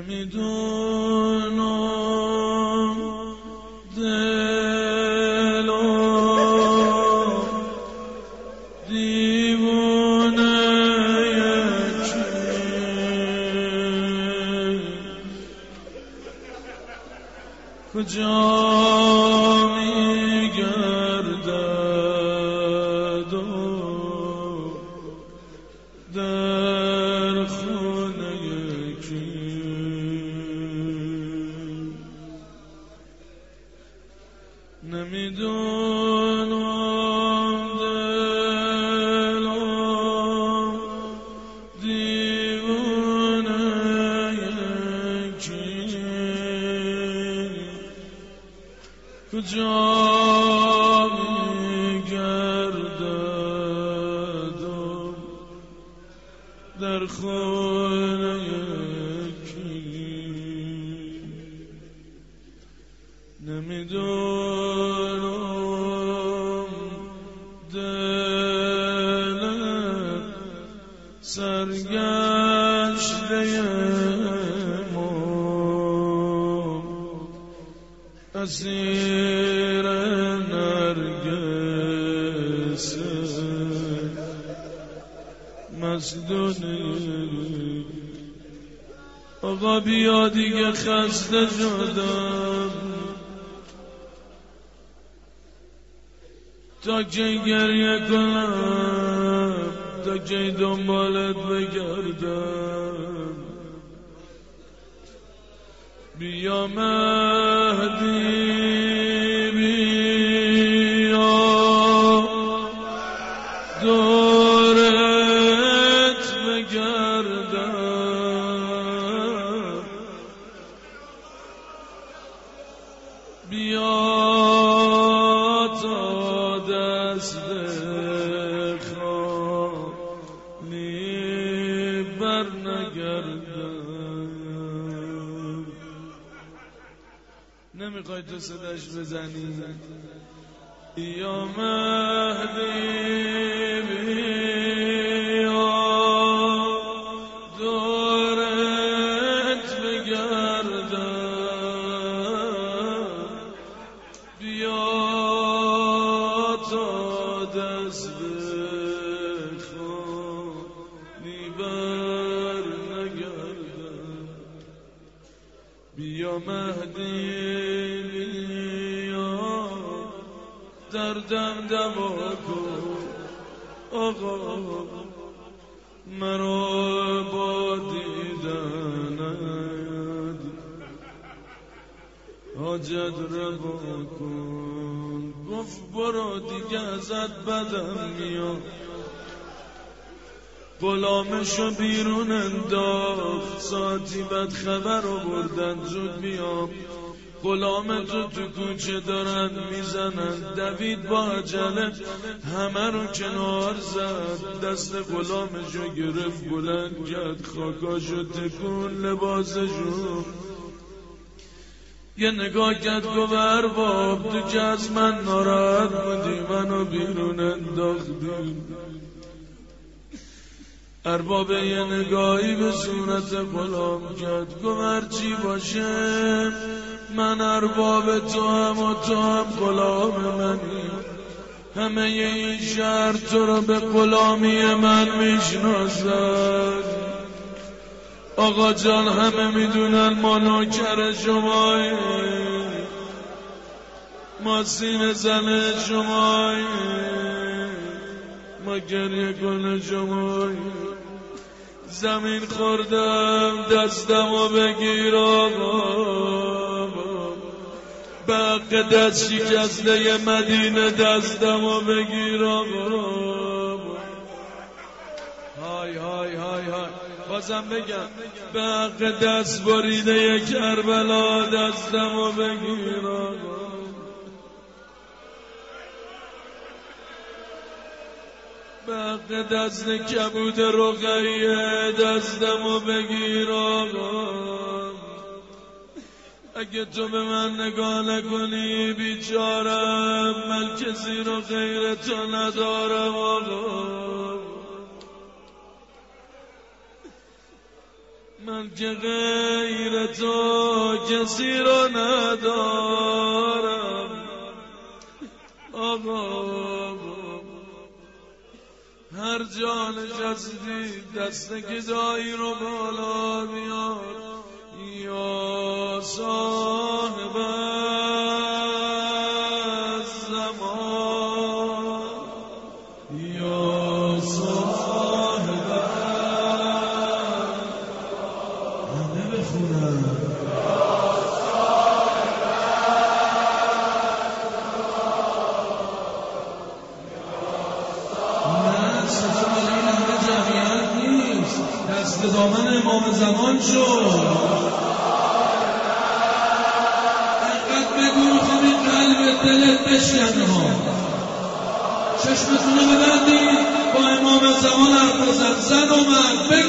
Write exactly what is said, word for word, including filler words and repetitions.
نمیدونم دلم دیوونه یکی کجا میگردد در خونه یکی نمیدونم دلم دیوونه یکی کجا میگردد در خونه یکی نمیدونم دلم سرگشته ما اسیر نرگسه مزدونی آقا بیا دیگه خسته شدم تا کی گریه کنم تا کی دنبالت بگردم بیا مهدی بیا دورت بگردم بیا تا دست خالی بر نگردم نمیخوای تو صداش بزنی یا مهدی بیا دورت بگردم بیا تا دست خالی بر نگردم بیا مهدی دردم دوا کن آقا مرا با دیدنت حاجت روا کن گفت برو دیگه ازت بدم میاد غلامشو بیرون انداخت ساعتی بعد خبر آوردن زود بیام غلام تو تو کوچه دارن میزنن دوید با عجله همه رو کنار زد دست غلامشو گرفت بلند کرد خاکاشو تکون لباسشو یه نگاه کرد گفت ارباب تو که از من ناراحت بودی منو بیرون انداختی ارباب یه نگاهی به صورت غلام کرد گفت هرچی باشه من ارباب تو هم و تو هم غلام منی همه این شهر تو رو به غلامی من میشناسن آقا جان همه میدونن ما نوکر شماییم ما سینه زن شماییم ما گریه کن شماییم زمین خوردم دستمو بگیر آقا به حق دست شکسته مدینه دستمو بگیر آقا های های های های بازم بگم به حق دست بریده کربلا دستمو بگیر آقا به حق دست کبود رقیه دستمو بگیر آقا اگه تو به من نگاه نکنی بیچارم من کسی رو غیر تو ندارم آقا من که غیر تو کسی رو ندارم آقا، هر جا نشستی دست گدایی رو بالا بیار یا صاحب الزمان، یا صاحب همه بخونم دست دامن امام زمان شد. اینقدر بگو میخوام این قلب دلت بشکنه ها. چشمتونو ببندید با امام زمان حرف بزن. زن و مرد